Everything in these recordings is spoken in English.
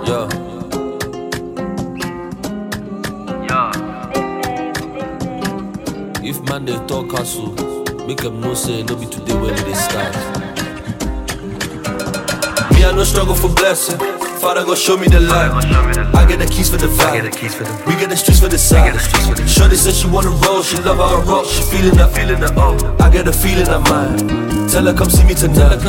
Yeah. If man they talk castle, make them no say no be today when they start. Me I no struggle for blessing. Father God show me the light. I get the keys for the vibe. We get the streets for the side. Shorty said she wanna roll, she love how I rock, she feeling that. I get the feeling I mind. Tell her come see me tonight.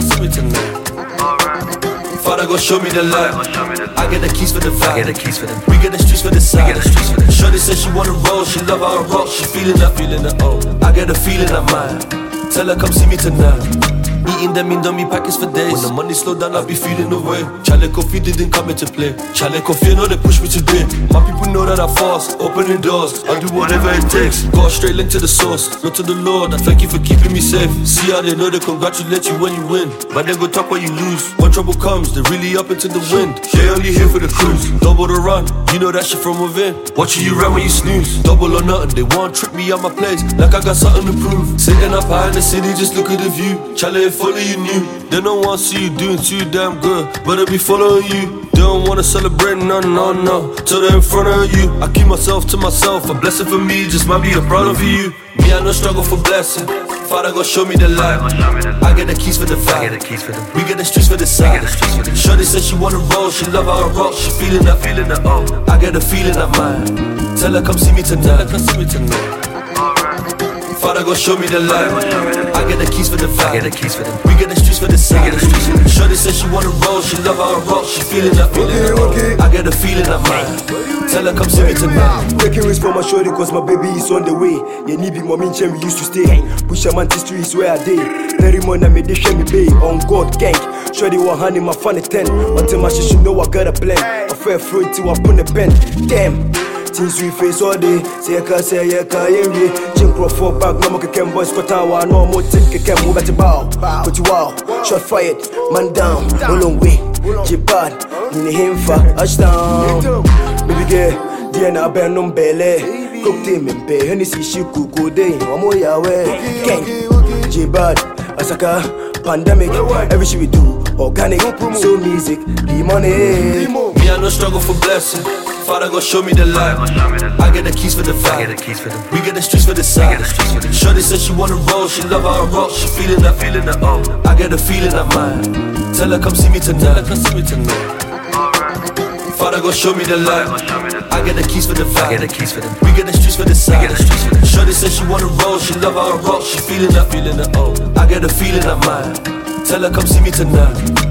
Father God show me the light. I get the keys for the vibe. We get the streets for the side. Shorty said she wanna roll, she love how I rock, she feeling that. I get the feeling I mind. Tell her come see me tonight. Eating them Indomie packets for days. When the money slow down, I be feeling the way. Chale Coffee didn't come into play. Chale Coffee, know they push me today. My people know that I fast, opening doors. I'll do whatever it takes. Got a straight link to the source. Look to the Lord, I thank you for keeping me safe. See how they know they congratulate you when you win, but then go talk when you lose. When trouble comes, they really up into the wind. They only here for the cruise. Double the run, you know that shit from within. Watching you run when you snooze. Double or nothing, they want trick me out my place like I got something to prove. Sitting up high in the city, just look at the view. Chale, if only you knew. They don't want to see you doing too damn good, but they be following you. They don't want to celebrate, no. Till they're in front of you. I keep myself to myself. A blessing for me just might be a problem for you. Me, I no struggle for blessing. Father God show me the light. I get the keys for the vibe. We get the streets for the side. Shorty said she wanna roll, she love how I rock, she feeling that. I get the feeling I mind. Tell her come see me tonight. Father God show me the light. I get the keys for the vibe. We get the streets for the side. Shorty said she wanna roll, she love how I rock, she feeling that. I get the feeling I mind. Tell her come see me tonight. Taking risks for my shorty cause my baby is on the way. You need be mommy and we used to stay. Push a man to streets where I day. Very money I made this shame me pay. On God gang. Shorty one hand in my funny 10. Until my shit should know I got a plan. I fair fruit till I put the pen. Damn. Things we face all day. Say I can't say I can't. Jim Crawford back, no more can boys cut out. No more take can move at the bow. Put you out, shot fired, man down, no long way. Jibad, in him for touchdown. Baby girl, Diana Benum Bele. Cook team in pay, Hennessy Shiku go day. One more Yahweh, gang. Jibad, Asaka, pandemic. Every shit we do, organic. So music, the money. Me, I no struggle for blessing. Father God show me the light. I get the keys for the vibe. We get the streets for the side. Shorty said she wanna roll, she love how I rock, she feeling that. I get the feeling I mind. Tell her come see me tonight. Father God show me the light. I get the keys for the vibe. We get the streets for the side. Shorty said she wanna roll, she love how I rock, she feeling that. I get the feeling I mind. Tell her come see me tonight.